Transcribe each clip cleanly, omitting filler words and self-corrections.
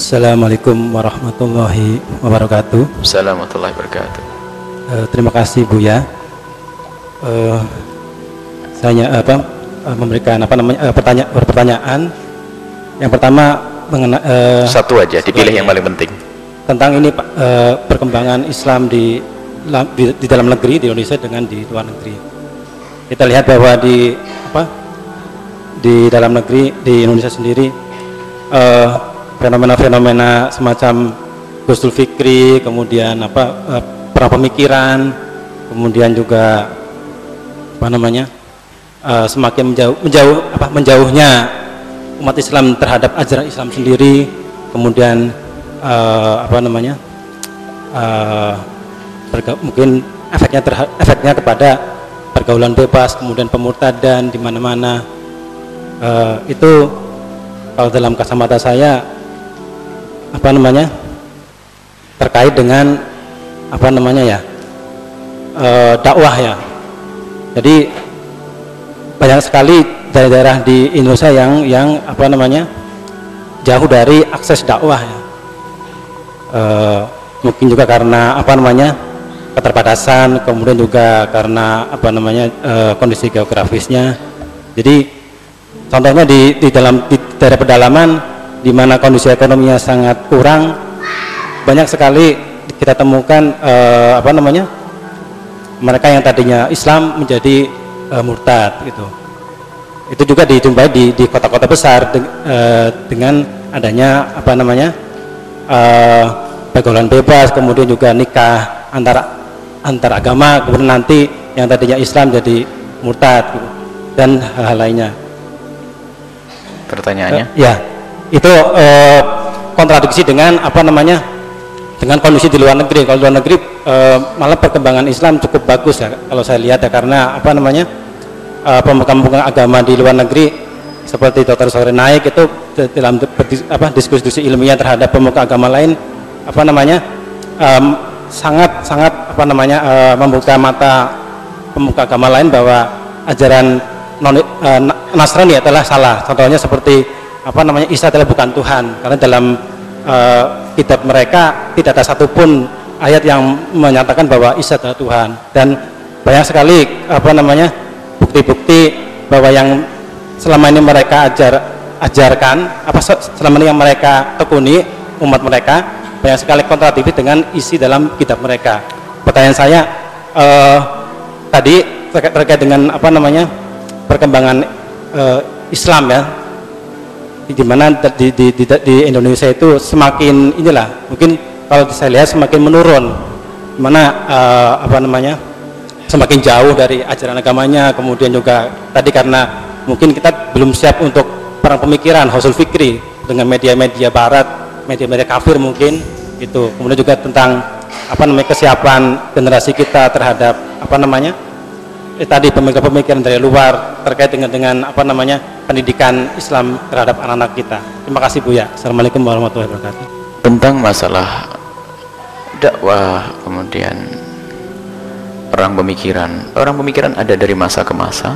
Assalamualaikum warahmatullahi wabarakatuh. Assalamualaikum warahmatullahi wabarakatuh. Terima kasih Buya. Saya memberikan pertanyaan. Yang pertama mengenai satu aja, dipilih yang paling penting. Tentang ini Pak, perkembangan Islam di dalam negeri di Indonesia dengan di luar negeri. Kita lihat bahwa di dalam negeri di Indonesia sendiri fenomena-fenomena semacam Ghostul Fikri, kemudian perang pemikiran, kemudian juga semakin menjauhnya umat Islam terhadap ajaran Islam sendiri, kemudian mungkin efeknya kepada pergaulan bebas, kemudian pemurtadan di mana-mana. Itu kalau dalam kacamata saya terkait dengan dakwah ya. Jadi banyak sekali daerah-daerah di Indonesia yang jauh dari akses dakwah ya. Mungkin juga karena keterbatasan, kemudian juga karena kondisi geografisnya. Jadi contohnya di daerah pedalaman di mana kondisi ekonominya sangat kurang, banyak sekali kita temukan mereka yang tadinya Islam menjadi murtad gitu. Itu juga dijumpai di kota-kota besar dengan adanya pergaulan bebas, kemudian juga nikah antar agama, kemudian nanti yang tadinya Islam jadi murtad gitu, dan hal lainnya. Pertanyaannya? Ya, itu kontradiksi dengan dengan kondisi di luar negeri. Kalau di luar negeri malah perkembangan Islam cukup bagus ya kalau saya lihat ya, karena pemegang agama di luar negeri seperti Dr. Sore Naik itu dalam diskusi ilmiah terhadap pemuka agama lain sangat membuka mata pemuka agama lain bahwa ajaran Nasrani adalah salah. Contohnya seperti Isa adalah bukan Tuhan, karena dalam kitab mereka tidak ada satupun ayat yang menyatakan bahwa Isa adalah Tuhan. Dan banyak sekali bukti-bukti bahwa yang selama ini mereka ajarkan, selama ini yang mereka tekuni umat mereka, banyak sekali kontradiksi dengan isi dalam kitab mereka. Pertanyaan saya tadi terkait dengan perkembangan Islam ya, di mana di Indonesia itu semakin mungkin kalau saya lihat semakin menurun, semakin jauh dari ajaran agamanya. Kemudian juga tadi karena mungkin kita belum siap untuk perang pemikiran, Ghostul Fikri dengan media-media barat, media-media kafir mungkin itu. Kemudian juga tentang kesiapan generasi kita terhadap tadi pemikiran dari luar terkait dengan pendidikan Islam terhadap anak-anak kita. Terima kasih Buya. Assalamualaikum warahmatullahi wabarakatuh. Tentang masalah dakwah, kemudian orang pemikiran ada dari masa ke masa,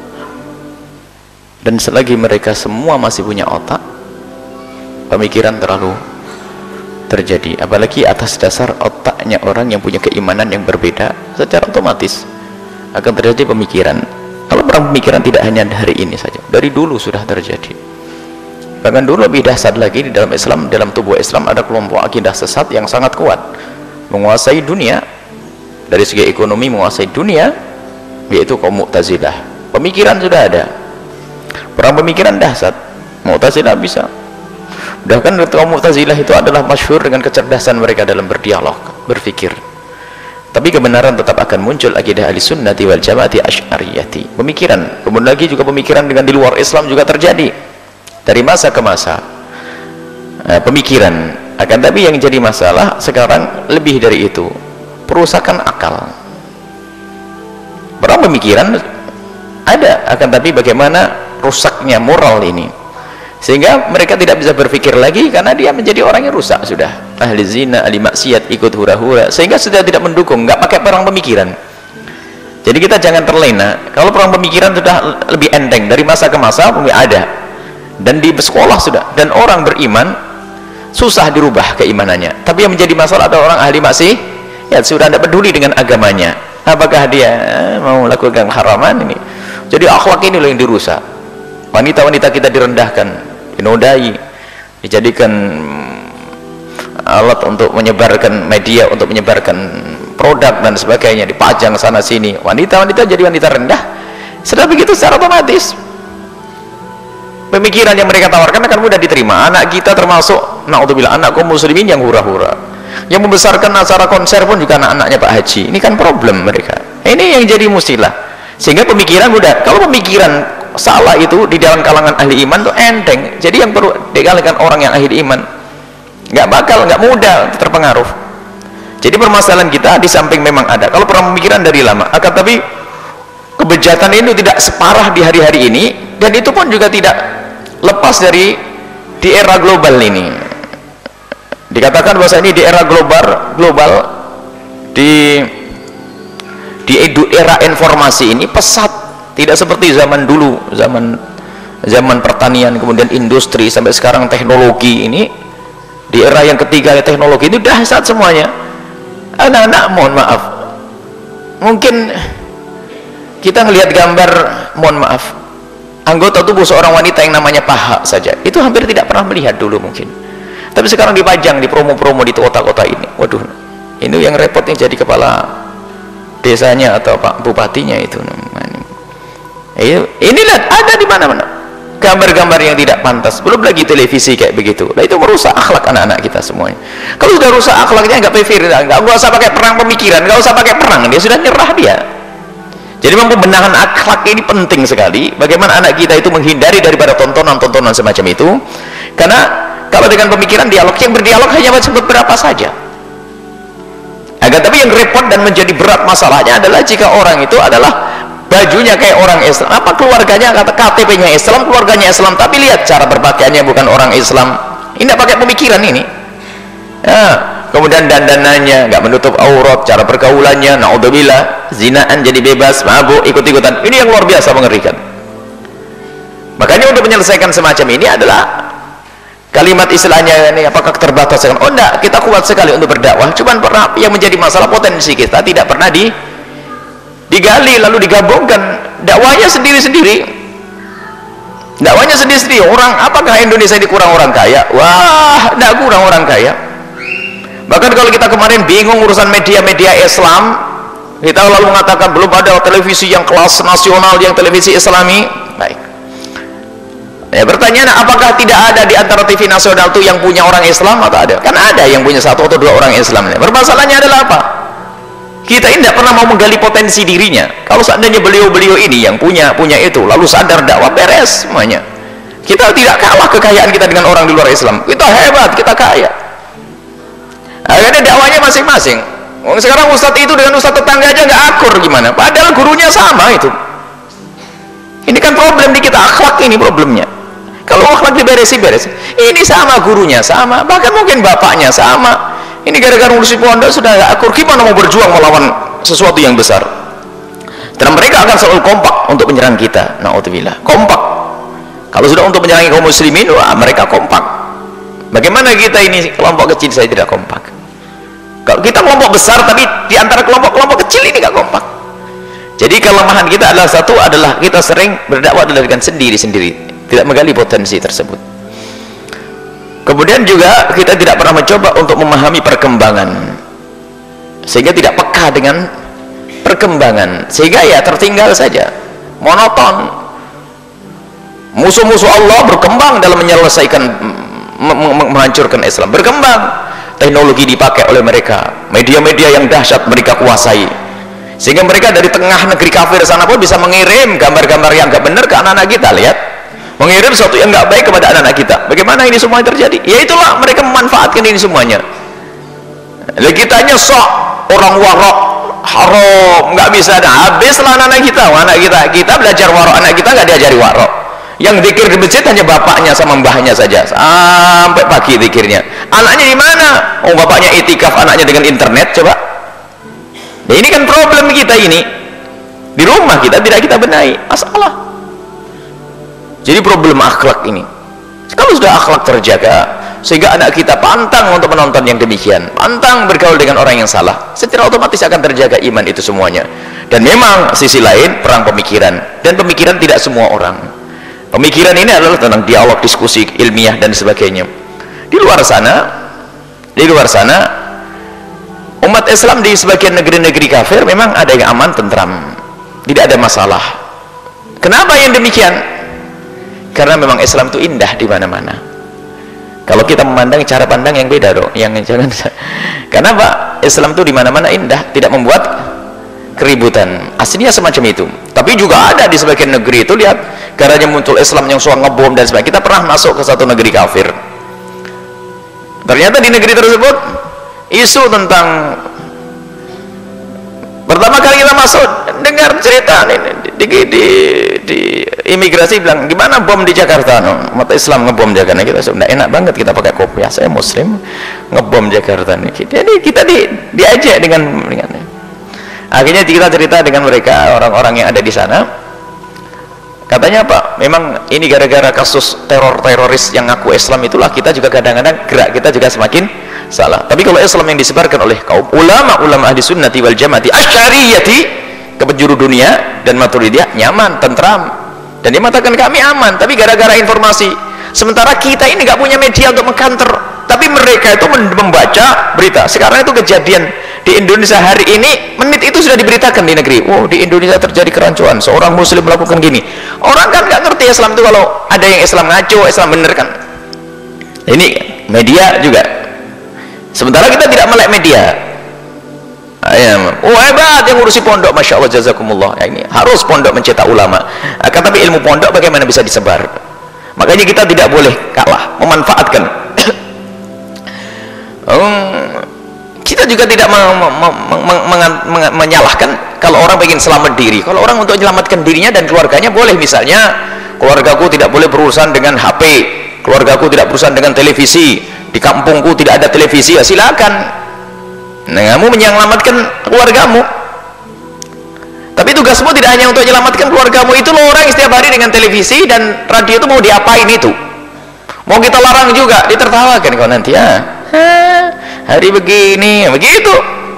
dan selagi mereka semua masih punya otak, pemikiran terlalu terjadi, apalagi atas dasar otaknya orang yang punya keimanan yang berbeda, secara otomatis akan terjadi pemikiran. Kalau perang pemikiran tidak hanya hari ini saja, dari dulu sudah terjadi. Bahkan dulu lebih dahsyat lagi, di dalam Islam, dalam tubuh Islam ada kelompok akidah sesat yang sangat kuat, menguasai dunia dari segi ekonomi, menguasai dunia, yaitu kaum Mu'tazilah. Pemikiran sudah ada, perang pemikiran dahsyat, Mu'tazilah bisa. Bahkan kaum Mu'tazilah itu adalah masyhur dengan kecerdasan mereka dalam berdialog, berpikir. Tapi kebenaran tetap akan muncul akidah Ahlussunnati wal Jamaati Asy'ariyati. Pemikiran, kemudian lagi juga pemikiran dengan di luar Islam juga terjadi dari masa ke masa. Pemikiran akan, tapi yang jadi masalah sekarang lebih dari itu, perusakan akal. Perang pemikiran ada, akan tapi bagaimana rusaknya moral ini, sehingga mereka tidak bisa berpikir lagi karena dia menjadi orang yang rusak sudah, ahli zina, ahli maksiat, ikut hura-hura, sehingga sudah tidak mendukung, nggak pakai perang pemikiran. Jadi kita jangan terlena. Kalau perang pemikiran sudah lebih enteng, dari masa ke masa ada, dan di sekolah sudah, dan orang beriman susah dirubah keimanannya. Tapi yang menjadi masalah adalah orang ahli maksiat, sudah tidak peduli dengan agamanya. Apakah dia mau melakukan haraman ini? Jadi akhlak ini loh yang dirusak. Wanita-wanita kita direndahkan, dinodai, dijadikan alat untuk menyebarkan media, untuk menyebarkan produk dan sebagainya, dipajang sana sini. Wanita-wanita jadi wanita rendah. Sudah begitu secara otomatis pemikiran yang mereka tawarkan akan mudah diterima. Anak kita termasuk, naudzubillah, anak kaum muslimin yang hura-hura, yang membesarkan acara konser pun juga anak-anaknya Pak Haji. Ini kan problem mereka. Ini yang jadi musilah. Sehingga pemikiran mudah. Kalau pemikiran salah itu di dalam kalangan ahli iman tuh enteng. Jadi yang perlu dikalikan orang yang ahli iman, nggak mudah terpengaruh. Jadi permasalahan kita di samping memang ada, kalau pemikiran dari lama, akan tapi kebejatan itu tidak separah di hari-hari ini, dan itu pun juga tidak lepas dari di era global ini. Dikatakan bahwa ini di era global di era informasi ini pesat, tidak seperti zaman dulu, zaman pertanian, kemudian industri, sampai sekarang teknologi ini. Di era yang ketiga teknologi itu dahsyat semuanya. Anak-anak, mohon maaf, mungkin kita ngelihat gambar, mohon maaf, anggota tubuh seorang wanita yang namanya paha saja, itu hampir tidak pernah melihat dulu mungkin. Tapi sekarang dipajang di promo-promo di kota-kota ini. Waduh, ini yang repot yang jadi kepala desanya atau Pak Bupatinya itu. Inilah ada di mana-mana gambar-gambar yang tidak pantas, belum lagi televisi kayak begitu. Nah, itu merusak akhlak anak-anak kita semuanya. Kalau sudah rusak akhlaknya, nggak pevir, nggak usah pakai perang pemikiran, nggak usah pakai perang, dia sudah nyerah dia. Jadi memang pembenahan akhlak ini penting sekali. Bagaimana anak kita itu menghindari daripada tontonan-tontonan semacam itu, karena kalau dengan pemikiran dialog, yang berdialog hanya beberapa saja. Tapi yang repot dan menjadi berat masalahnya adalah jika orang itu adalah bajunya kayak orang Islam, apa keluarganya, kata KTP-nya Islam, keluarganya Islam, tapi lihat cara berpakaiannya bukan orang Islam. Ini tidak pakai pemikiran ini. Kemudian dandanannya nggak menutup aurat, cara pergaulannya, naudzubillah, zinaan jadi bebas, mabuk, ikut-ikutan. Ini yang luar biasa mengerikan. Makanya untuk menyelesaikan semacam ini adalah kalimat istilahnya ini, apakah keterbatasan? Oh enggak, kita kuat sekali untuk berdakwah. Cuman pernah yang menjadi masalah potensi kita tidak pernah digali lalu digabungkan. Dakwahnya sendiri-sendiri, dakwahnya sendiri-sendiri. Orang, apakah Indonesia ini kurang orang kaya? Wah, tidak kurang orang kaya. Bahkan kalau kita kemarin bingung urusan media-media Islam, kita lalu mengatakan belum ada televisi yang kelas nasional, yang televisi Islami. Baik, ya pertanyaan, apakah tidak ada di antara TV nasional itu yang punya orang Islam atau ada? Kan ada yang punya satu atau dua orang Islam. Permasalahannya adalah apa? Kita ini tidak pernah mau menggali potensi dirinya. Kalau seandainya beliau-beliau ini yang punya itu, lalu sadar dakwah, beres semuanya. Kita tidak kalah kekayaan kita dengan orang di luar Islam. Kita hebat, kita kaya. Akhirnya dakwahnya masing-masing. Sekarang ustadz itu dengan ustadz tetangga aja nggak akur gimana? Padahal gurunya sama itu. Ini kan problem di kita, akhlak ini problemnya. Kalau akhlak diberesi, beres. Ini sama gurunya, sama. Bahkan mungkin bapaknya sama. Ini gara-gara ngurusi pondok sudah nggak akur. Gimana mau berjuang melawan sesuatu yang besar? Dan mereka akan selalu kompak untuk menyerang kita. Naudzubillah, kompak. Kalau sudah untuk menyerang kaum muslimin, wah mereka kompak. Bagaimana kita ini kelompok kecil saya tidak kompak? Kalau kita kelompok besar, tapi di antara kelompok-kelompok kecil ini nggak kompak. Jadi kelemahan kita adalah satu, adalah kita sering berdakwah dengan sendiri-sendiri, tidak menggali potensi tersebut. Kemudian juga kita tidak pernah mencoba untuk memahami perkembangan, sehingga tidak peka dengan perkembangan, sehingga ya tertinggal saja, monoton. Musuh-musuh Allah berkembang dalam menyelesaikan, menghancurkan Islam, berkembang. Teknologi dipakai oleh mereka, media-media yang dahsyat mereka kuasai, sehingga mereka dari tengah negeri kafir sana pun bisa mengirim gambar-gambar yang nggak benar ke anak-anak kita. Lihat, mengirim sesuatu yang nggak baik kepada anak-anak kita. Bagaimana ini semua terjadi? Ya itulah, mereka memanfaatkan ini semuanya. Lalu kitanya sok orang warok, haram, nggak bisa. Habislah anak-anak kita belajar warok, anak kita nggak diajari warok. Yang zikir di masjid hanya bapaknya sama mbahnya saja, sampai pagi zikirnya. Anaknya di mana? Oh, bapaknya itikaf, anaknya dengan internet. Coba. Nah, ini kan problem kita ini. Di rumah kita tidak kita benahi, masalah. Jadi problem akhlak ini. Kalau sudah akhlak terjaga, sehingga anak kita pantang untuk menonton yang demikian, pantang bergaul dengan orang yang salah, secara otomatis akan terjaga iman itu semuanya. Dan memang sisi lain perang pemikiran, dan pemikiran tidak semua orang. Pemikiran ini adalah tentang dialog, diskusi ilmiah dan sebagainya. Di luar sana umat Islam di sebagian negeri-negeri kafir memang ada yang aman, tentram, tidak ada masalah. Kenapa yang demikian? Karena memang Islam itu indah di mana-mana. Kalau kita memandang cara pandang yang beda dong, yang jangan. Kenapa? Islam itu di mana-mana indah, tidak membuat keributan. Aslinya semacam itu. Tapi juga ada di sebagian negeri itu, lihat, karena muncul Islam yang suka ngebom dan sebagainya. Kita pernah masuk ke satu negeri kafir. Ternyata di negeri tersebut isu tentang, pertama kali kita masuk dengar cerita di imigrasi bilang gimana bom di Jakarta, umat Islam ngebom Jakarta. Kita sudah enak banget, kita pakai kopiah, saya muslim ngebom Jakarta nih. Jadi kita diajak dengan akhirnya kita cerita dengan mereka, orang-orang yang ada di sana. Katanya apa? Memang ini gara-gara kasus teroris yang ngaku Islam itulah kita juga kadang-kadang gerak kita juga semakin salah. Tapi kalau Islam yang disebarkan oleh kaum ulama ahli sunnati wal jamaati asy'ariyati ke penjuru dunia dan maturidiyah, nyaman, tentram, dan dia mengatakan kami aman. Tapi gara-gara informasi, sementara kita ini nggak punya media untuk mengkanter, tapi mereka itu membaca berita. Sekarang itu kejadian di Indonesia hari ini, menit itu sudah diberitakan di negeri. Oh, di Indonesia terjadi kerancuan, seorang muslim melakukan gini. Orang kan nggak ngerti Islam itu, kalau ada yang Islam ngaco, Islam bener kan. Ini media juga. Sementara kita tidak melek media. Oh hebat yang ngurusi pondok, masya Allah, jazakumullah. Ya, ini harus pondok mencetak ulama. Akan tapi ilmu pondok bagaimana bisa disebar? Makanya kita tidak boleh kalah, memanfaatkan. Kita juga tidak menyalahkan kalau orang ingin selamat diri. Kalau orang untuk menyelamatkan dirinya dan keluarganya boleh, misalnya keluargaku tidak boleh berurusan dengan HP, keluargaku tidak berurusan dengan televisi, di kampungku tidak ada televisi, ya silakan. Nah, kamu menyelamatkan keluargamu. Tapi tugasmu tidak hanya untuk menyelamatkan keluargamu. Itu loh, orang setiap hari dengan televisi dan radio itu mau diapain itu? Mau kita larang juga, ditertawakan kau nanti ya. Hari begini, begitu.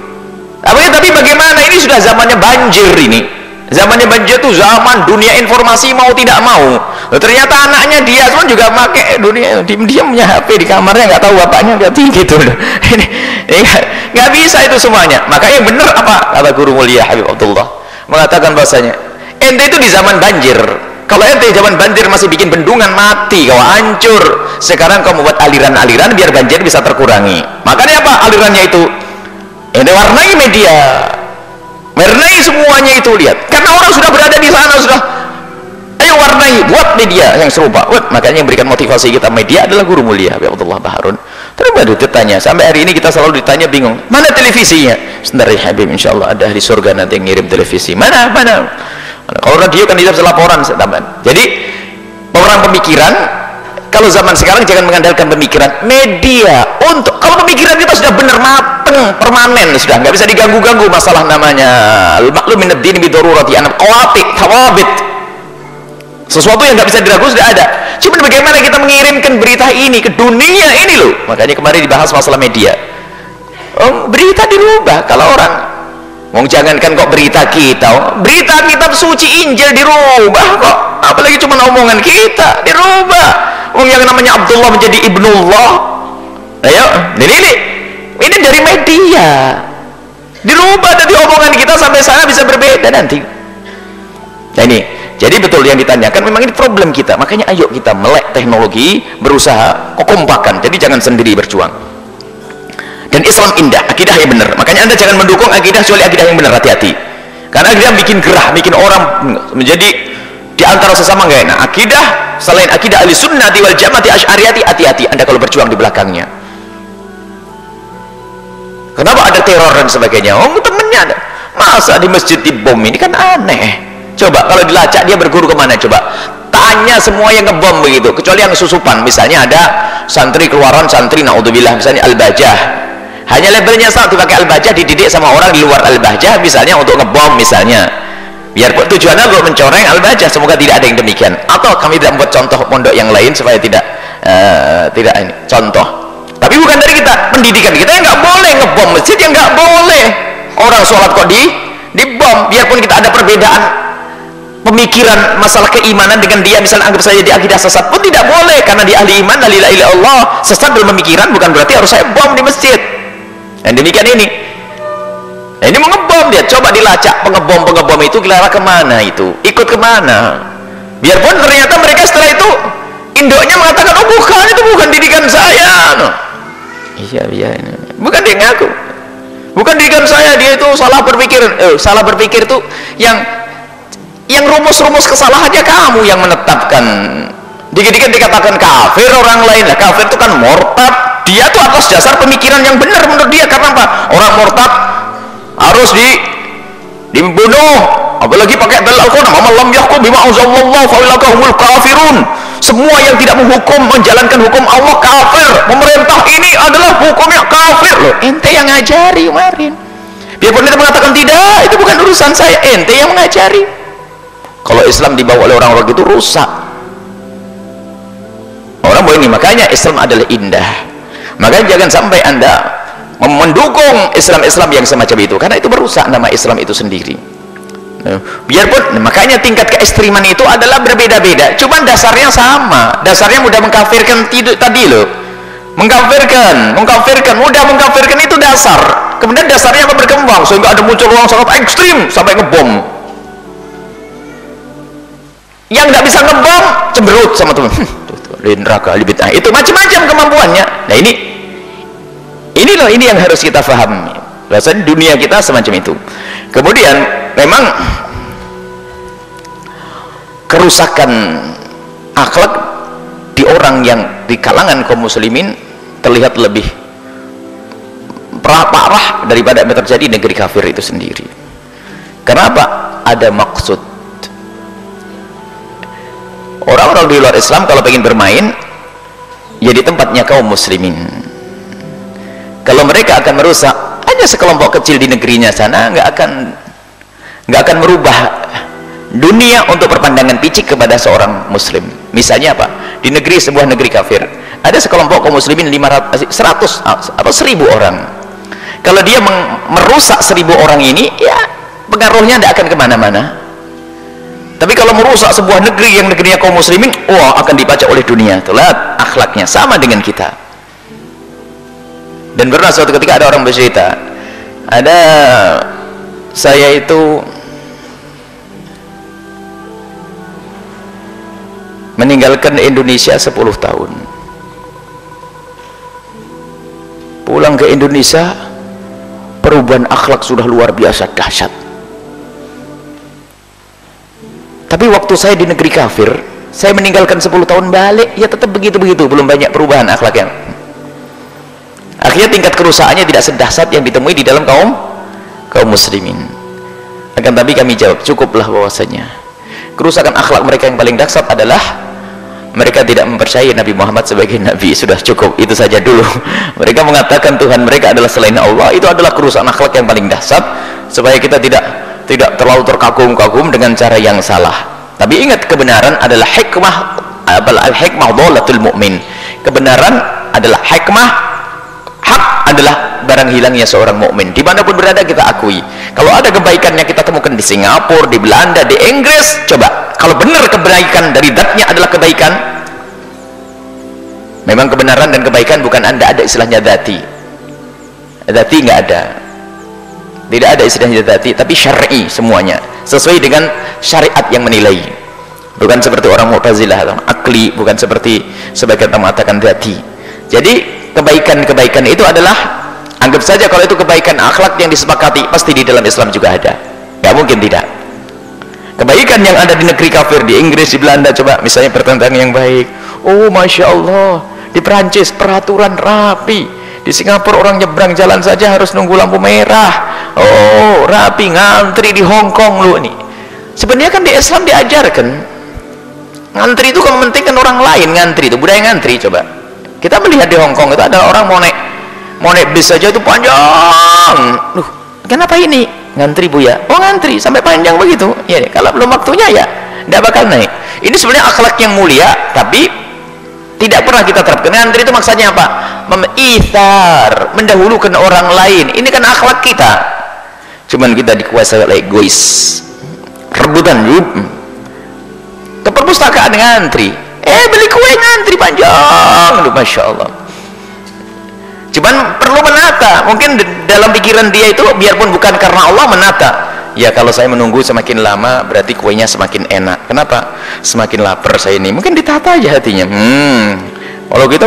Tapi bagaimana, ini sudah zamannya banjir ini. Zamannya banjir itu zaman dunia informasi mau tidak mau. Ternyata anaknya dia semua juga pakai dunia, diam-diam punya HP di kamarnya, nggak tahu bapaknya, nggak tinggi gitu. Ini nggak bisa itu semuanya. Maka yang benar apa kata guru mulia Habib Abdullah, mengatakan bahasanya ente itu di zaman banjir. Kalau ente zaman banjir masih bikin bendungan, mati kau, hancur. Sekarang kau membuat aliran-aliran biar banjir bisa terkurangi. Makanya apa alirannya itu? Ente warnai media, warnai semuanya itu, lihat. Karena orang sudah berada di sana, sudah. Ayo warnai, buat media yang serupa. Makanya yang memberikan motivasi kita media adalah guru mulia Habib Abdullah Baharun. Terus baru ditanya, sampai hari ini kita selalu ditanya bingung, mana televisinya? Sebentar ya Habib, insya Allah ada ahli surga nanti yang ngirim televisi. Mana? Kalau radio kan tidak bisa laporan. Jadi orang pemikiran, kalau zaman sekarang jangan mengandalkan pemikiran media. Untuk kalau pemikiran kita sudah benar mateng, permanen, sudah nggak bisa diganggu-ganggu. Masalah namanya al-maklum min ad-din bi darurati an qawati thawabit. Sesuatu yang nggak bisa diragu sudah ada. Cuma bagaimana kita mengirimkan berita ini ke dunia ini loh. Makanya kemarin dibahas masalah media. Berita dirubah. Kalau orang jangankan kok berita kita, berita kitab suci Injil dirubah kok, apalagi cuma omongan kita dirubah. Yang namanya Abdullah menjadi Ibnullah. Ayo, ini dari media dirubah, dari omongan kita sampai sana bisa berbeda nanti. Nah ini, jadi betul yang ditanyakan, memang ini problem kita. Makanya ayo kita melek teknologi, berusaha kompakan. Jadi jangan sendiri berjuang. Dan Islam indah, akidah yang benar. Makanya Anda jangan mendukung akidah kecuali akidah yang benar, hati-hati. Karena akidah bikin gerah, bikin orang menjadi di antara sesama nggak enak. Akidah selain akidah ahli sunnati wal jamaati asy'ariyati, hati-hati Anda kalau berjuang di belakangnya. Kenapa ada teror dan sebagainya? Temennya ada. Masa di masjid dibom, ini kan aneh. Coba kalau dilacak dia berguru kemana? Coba tanya semua yang ngebom begitu, kecuali yang susupan. Misalnya ada santri keluaran, santri naudzubillah, misalnya al-bajah, hanya labelnya saat dipakai al-bajah, dididik sama orang di luar al-bajah misalnya untuk ngebom misalnya, biar tujuannya untuk mencoreng al-bajah. Semoga tidak ada yang demikian. Atau kami tidak membuat contoh pondok yang lain supaya tidak tidak ini contoh, tapi bukan dari kita, pendidikan kita yang nggak boleh ngebom masjid, yang nggak boleh orang sholat kok dibom. Biarpun kita ada perbedaan pemikiran masalah keimanan dengan dia, misalnya anggap saja dia akidah sesat pun tidak boleh, karena dia ahli iman, la ilaha illallah. Sesat dalam pemikiran bukan berarti harus saya bom di masjid. Dan demikian ini. Nah, ini mengebom dia, coba dilacak pengebom itu kira-kira kemana itu, ikut kemana? Biarpun ternyata mereka setelah itu induknya mengatakan, oh bukan, itu bukan didikan saya. No. Iya, bukan dia ngaku, bukan didikan saya, dia itu salah berpikir. Salah berpikir itu yang rumus-rumus kesalahannya kamu yang menetapkan. Dikit-dikit dikatakan kafir orang lain, lah kafir itu kan murtad. Dia tuh atas dasar pemikiran yang benar menurut dia. Karena apa? Orang murtad harus dibunuh, apalagi pakai dalil Al-Qur'an, "Man lam yahkum bima anzalallahu fa ulaika humul kafirun." Semua yang tidak menghukum, menjalankan hukum Allah kafir. Pemerintah ini adalah hukumnya kafir. Loh, ente yang ngajari kemarin. Biarpun kita mengatakan tidak, itu bukan urusan saya, ente yang mengajari. Kalau Islam dibawa oleh orang-orang itu rusak. Orang boleh ini, makanya Islam adalah indah. Makanya jangan sampai Anda mendukung Islam-Islam yang semacam itu, karena itu merusak nama Islam itu sendiri. Biarpun, makanya tingkat keekstriman itu adalah berbeda-beda, cuman dasarnya sama. Dasarnya mudah mengkafirkan tadi loh, mengkafirkan, mudah mengkafirkan itu dasar. Kemudian dasarnya apa? Berkembang sehingga ada muncul orang sangat ekstrim sampai ngebom. Yang nggak bisa ngebom cemberut sama teman, neraka, libit. Nah, itu macam-macam kemampuannya. Nah ini loh, ini yang harus kita pahami. Rasanya dunia kita semacam itu. Kemudian memang kerusakan akhlak di orang yang di kalangan kaum muslimin terlihat lebih parah daripada yang terjadi di negeri kafir itu sendiri. Kenapa? Ada maksud. Orang-orang di luar Islam kalau ingin bermain ya di tempatnya kaum muslimin. Kalau mereka akan merusak, hanya sekelompok kecil di negerinya sana, nggak akan merubah dunia untuk perpandangan picik kepada seorang muslim. Misalnya apa? Di sebuah negeri kafir ada sekelompok kaum muslimin 100 atau 1000 orang. Kalau dia merusak 1000 orang ini, ya pengaruhnya tidak akan kemana-mana. Tapi kalau merusak sebuah negeri yang negerinya kaum muslimin, wah akan dibaca oleh dunia. Lihat akhlaknya sama dengan kita. Dan pernah suatu ketika ada orang bercerita, saya itu meninggalkan Indonesia 10 tahun, pulang ke Indonesia, perubahan akhlak sudah luar biasa dahsyat. Tapi waktu saya di negeri kafir, saya meninggalkan 10 tahun balik, ya tetap begitu-begitu, belum banyak perubahan akhlaknya. Akhirnya tingkat kerusakannya tidak sedahsyat yang ditemui di dalam kaum muslimin. Akan tapi kami jawab, cukuplah bahwasanya kerusakan akhlak mereka yang paling dahsyat adalah mereka tidak mempercayai Nabi Muhammad sebagai Nabi. Sudah cukup, itu saja dulu. Mereka mengatakan Tuhan mereka adalah selain Allah. Itu adalah kerusakan akhlak yang paling dahsyat, supaya kita tidak terlalu terkagum-kagum dengan cara yang salah. Tapi ingat, kebenaran adalah hikmah, al-hikmah dhalatul mu'min. Kebenaran adalah hikmah, hak adalah barang hilangnya seorang mukmin. Dimanapun berada kita akui. Kalau ada kebaikan yang kita temukan di Singapura, di Belanda, di Inggris, coba kalau benar kebaikan dari zatnya adalah kebaikan, memang kebenaran dan kebaikan bukan ada istilahnya dzati nggak ada, tidak ada istilahnya dzati, tapi syar'i semuanya sesuai dengan syariat yang menilai. Bukan seperti orang Mu'tazilah atau akli, bukan seperti sebagian orang mengatakan dzati. Jadi kebaikan-kebaikan itu adalah, anggap saja kalau itu kebaikan akhlak yang disepakati, pasti di dalam Islam juga ada, nggak mungkin tidak. Kebaikan yang ada di negeri kafir, di Inggris, di Belanda, coba misalnya pertentangan yang baik, oh Masya Allah, di Perancis peraturan rapi, di Singapura orang nyebrang jalan saja harus nunggu lampu merah, oh rapi, ngantri. Di Hong Kong lu nih, sebenarnya kan di Islam diajarkan ngantri itu kalau mementingkan orang lain, ngantri itu budaya ngantri. Coba kita melihat di Hong Kong itu ada orang mau naik bis saja itu panjang. Duh, kenapa ini? Ngantri Bu ya? Oh ngantri sampai panjang begitu. Ya, kalau belum waktunya ya tidak bakal naik. Ini sebenarnya akhlak yang mulia, tapi tidak pernah kita terapkan. Ngantri itu maksudnya apa? Ithar, mendahulukan orang lain. Ini kan akhlak kita. Cuman kita dikuasai oleh egois, rebutan ke perpustakaan ngantri, beli kue ngantri panjang, Masya Allah. Cuman perlu menata, mungkin dalam pikiran dia itu biarpun bukan karena Allah, menata. Ya kalau saya menunggu semakin lama berarti kuenya semakin enak. Kenapa? Semakin lapar saya ini. Mungkin ditata aja hatinya. Kalau kita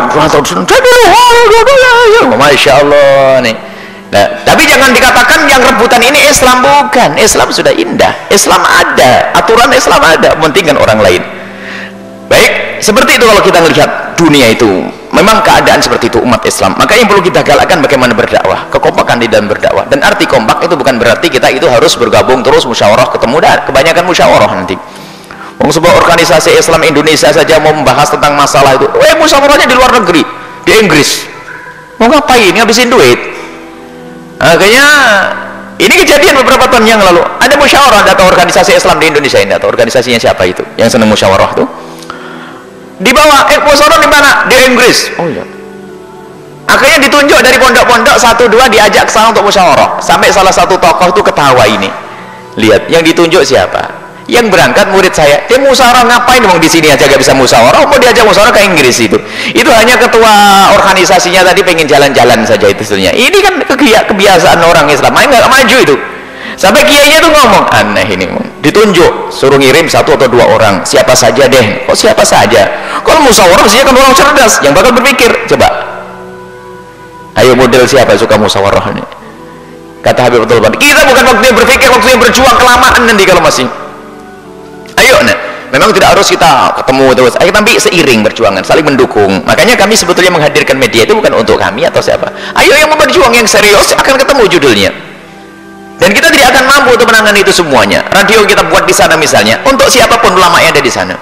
Masya Allah nih. Nah, tapi jangan dikatakan yang rebutan ini Islam, bukan. Islam sudah indah, Islam ada, aturan Islam ada, mementingkan orang lain. Baik, seperti itu kalau kita melihat dunia itu. Memang keadaan seperti itu umat Islam. Maka yang perlu kita galakkan bagaimana berdakwah, kekompakan di dalam berdakwah. Dan arti kompak itu bukan berarti kita itu harus bergabung terus musyawarah ketemu, dan kebanyakan musyawarah nanti. Sebuah organisasi Islam Indonesia saja mau membahas tentang masalah itu, musyawarahnya di luar negeri, di Inggris. Mau ngapain? Ngabisin duit. Akhirnya ini kejadian beberapa tahun yang lalu. Ada musyawarah, atau organisasi Islam di Indonesia ini, atau organisasinya siapa itu yang senang musyawarah tuh? Dibawa musyawarah di mana? Di Inggris. Oh iya. Akhirnya ditunjuk dari pondok-pondok 1-2 diajak ke sana untuk musyawarah. Sampai salah satu tokoh itu ketawa ini. Lihat, yang ditunjuk siapa? Yang berangkat murid saya. Dia musyawarah ngapain? Di sini aja gak bisa musyawarah, mau diajak musyawarah ke Inggris itu. Itu hanya ketua organisasinya tadi pengen jalan-jalan saja itu sebenarnya. Ini kan kebiasaan orang Islam. Nggak maju itu. Sampai kiainya tuh ngomong, aneh ini, ditunjuk suruh ngirim 1 atau 2 orang, siapa saja deh. Kok siapa saja? Kalau musyawarah mestinya kan orang cerdas yang bakal berpikir. Coba ayo model siapa suka musyawarah ini? Kata Habib Abdul Bani, kita bukan waktunya berpikir, waktunya berjuang, kelamaan nanti kalau masih. Ayo, memang tidak harus kita ketemu terus, tapi seiring berjuangan, saling mendukung. Makanya kami sebetulnya menghadirkan media itu bukan untuk kami atau siapa. Ayo yang mau berjuang, yang serius, akan ketemu judulnya. Dan kita tidak akan mampu untuk menangani itu semuanya. Radio kita buat di sana misalnya, untuk siapapun ulama yang ada di sana.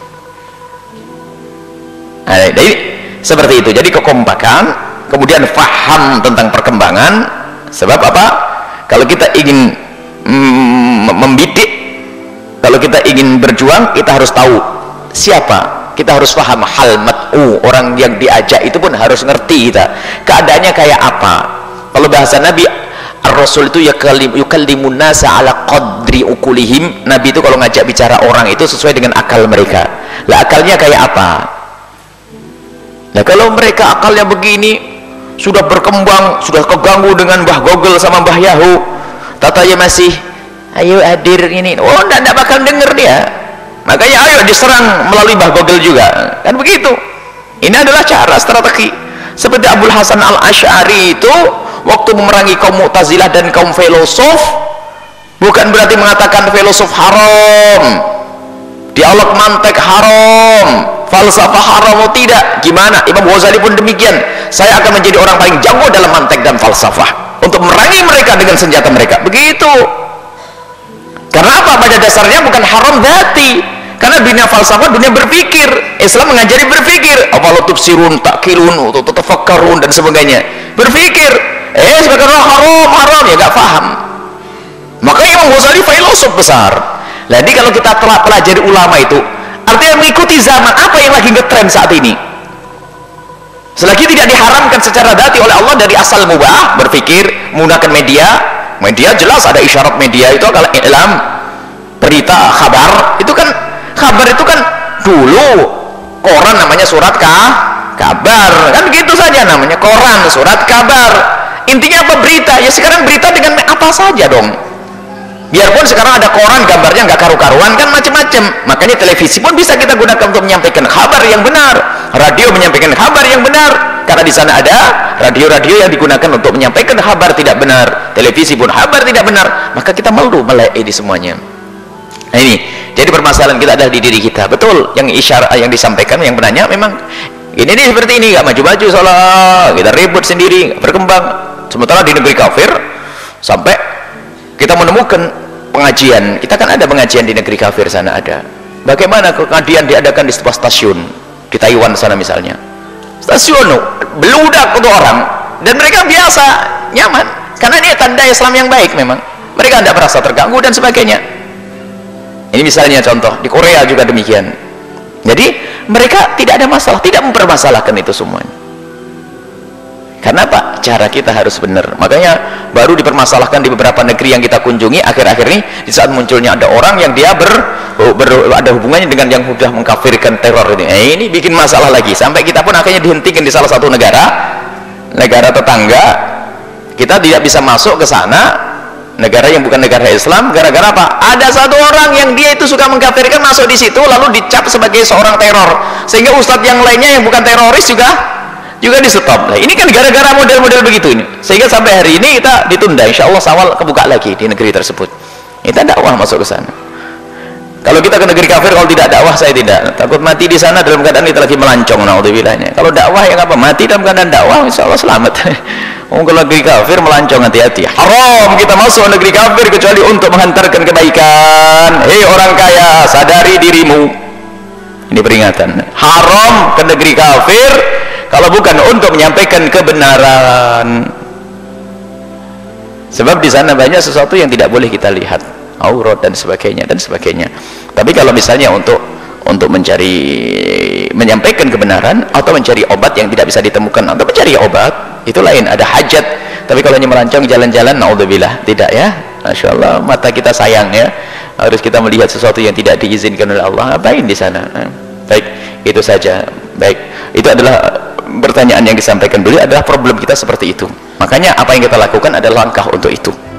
Nah, jadi seperti itu. Jadi kekompakan, kemudian faham tentang perkembangan. Sebab apa? Kalau kita ingin membidik, kalau kita ingin berjuang, kita harus tahu siapa. Kita harus paham hal mat'u, orang yang diajak itu pun harus ngerti kita keadaannya kayak apa. Kalau bahasa Nabi, Ar-Rasul itu yukallimun nasa ala qadri ukulihim. Nabi itu kalau ngajak bicara orang itu sesuai dengan akal mereka. Lah akalnya kayak apa? Nah kalau mereka akalnya begini, sudah berkembang, sudah keganggu dengan Mbah Google sama Mbah Yahoo, tatanya masih ayo hadir ini, enggak bakal denger dia. Makanya ayo diserang melalui Mbah Google juga, kan begitu. Ini adalah cara strategi. Seperti Abul Hasan Al-Asy'ari itu waktu memerangi kaum Mu'tazilah dan kaum filosof, bukan berarti mengatakan filosof haram, dialog mantek haram, falsafah haram, tidak. Gimana? Imam Ghazali pun demikian. Saya akan menjadi orang paling jago dalam mantek dan falsafah untuk memerangi mereka dengan senjata mereka. Begitu. Karena apa? Pada dasarnya bukan haram dzati. Karena dunia falsafah, dunia berpikir. Islam mengajari berpikir. Awalau tubsirun, takkilun, tatafakkarun dan sebagainya. Berpikir. Sebagai orang haram ya gak paham. Makanya Imam Ghazali filosof besar. Jadi kalau kita telah pelajari ulama itu, artinya mengikuti zaman apa yang lagi ngetren saat ini. Selagi tidak diharamkan secara dzati oleh Allah dari asal mubah, berpikir, menggunakan media jelas ada isyarat media itu kalau iklam, berita, kabar, itu kan dulu koran namanya surat kabar, kan begitu saja namanya koran, surat kabar. Intinya apa? Berita. Ya sekarang berita dengan apa saja dong. Biarpun sekarang ada koran gambarnya nggak karu-karuan, kan macam-macam. Makanya televisi pun bisa kita gunakan untuk menyampaikan kabar yang benar, radio menyampaikan kabar yang benar, karena di sana ada radio-radio yang digunakan untuk menyampaikan kabar tidak benar, televisi pun kabar tidak benar. Maka kita malu melek di semuanya. Nah ini, jadi permasalahan kita adalah di diri kita. Betul, yang isyarat yang disampaikan yang benarnya memang ini nih seperti ini, nggak maju-maju salah, kita ribut sendiri, nggak berkembang. Sementara di negeri kafir sampai kita menemukan pengajian, kita kan ada pengajian di negeri kafir sana ada. Bagaimana pengajian diadakan di sebuah stasiun di Taiwan sana misalnya, stasiun beludak untuk orang, dan mereka biasa nyaman karena ini tanda Islam yang baik. Memang mereka tidak merasa terganggu dan sebagainya. Ini misalnya contoh di Korea juga demikian. Jadi mereka tidak ada masalah, tidak mempermasalahkan itu semuanya. Karena apa? Cara kita harus benar. Makanya baru dipermasalahkan di beberapa negeri yang kita kunjungi akhir-akhir ini, di saat munculnya ada orang yang dia ada hubungannya dengan yang sudah mengkafirkan teror ini. Ini bikin masalah lagi. Sampai kita pun akhirnya dihentikan di salah satu negara tetangga. Kita tidak bisa masuk ke sana, negara yang bukan negara Islam, gara-gara apa? Ada satu orang yang dia itu suka mengkafirkan masuk di situ, lalu dicap sebagai seorang teror, sehingga ustadz yang lainnya yang bukan teroris juga di stop. Nah, ini kan gara-gara model-model begitu ini, sehingga sampai hari ini kita ditunda. Insya Allah Syawal kebuka lagi di negeri tersebut. Kita dakwah masuk ke sana. Kalau kita ke negeri kafir, kalau tidak dakwah saya tidak. Takut mati di sana dalam keadaan kita lagi melancong. Naudzubillah. Kalau dakwah yang apa? Mati dalam keadaan dakwah, insya Allah selamat. Kalau negeri kafir melancong, hati-hati. Haram kita masuk negeri kafir kecuali untuk menghantarkan kebaikan. Hei orang kaya, sadari dirimu. Ini peringatan. Haram ke negeri kafir kalau bukan untuk menyampaikan kebenaran. Sebab di sana banyak sesuatu yang tidak boleh kita lihat, aurat dan sebagainya dan sebagainya. Tapi kalau misalnya untuk menyampaikan kebenaran atau mencari obat yang tidak bisa ditemukan atau mencari obat, itu lain, ada hajat. Tapi kalau hanya melancong jalan-jalan, naudzubillah, tidak ya. Masya Allah, mata kita sayang ya, harus kita melihat sesuatu yang tidak diizinkan oleh Allah. Ngapain di sana? Baik, itu saja. Baik, itu adalah pertanyaan yang disampaikan beliau, adalah problem kita seperti itu. Makanya apa yang kita lakukan adalah langkah untuk itu.